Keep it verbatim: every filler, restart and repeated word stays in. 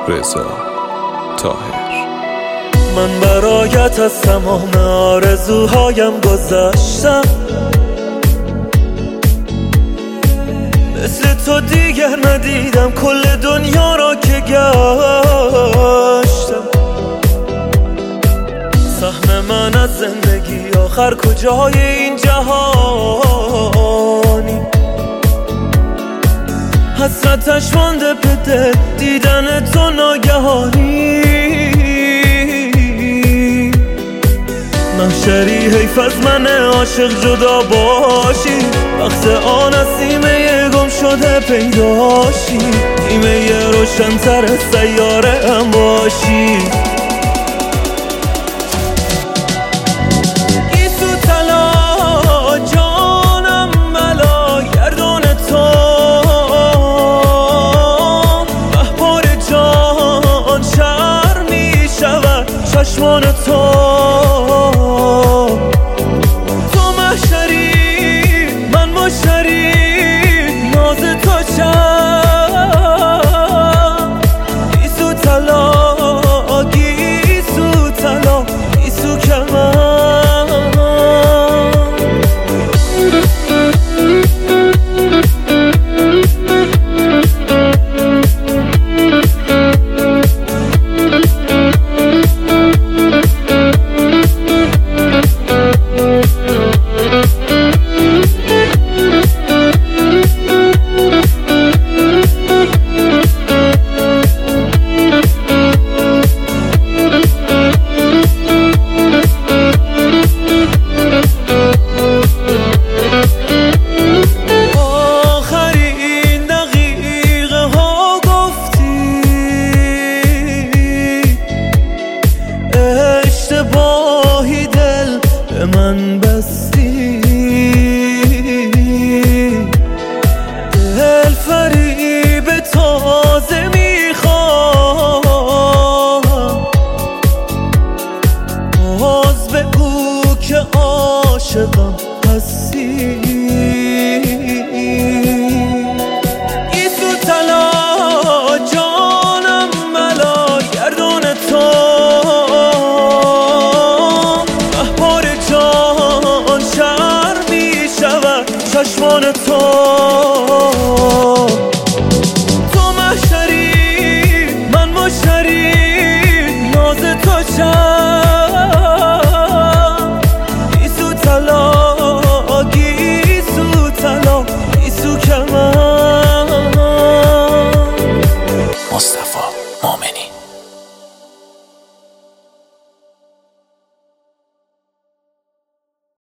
رضا طاهر. من برایت از تمام آرزوهایم گذشتم، مثل تو دیگر ندیدم کل دنیا را که گشتم. سهم من از زندگی آخر کجای این جهانی، حسرتش مانده به دل دیدن تو ناگهانی. محشری حیف از من عاشق جدا باشی، وقت آن از سیمه گم شده پیداشی، نیمه روشن‌تر سیاره هم باشی. گیسو طلا جانم بلا گردون تو، احبار جان شر می شود چشمان تو. من بستی دل فریب تازه میخوام، باز بگو که عاشقم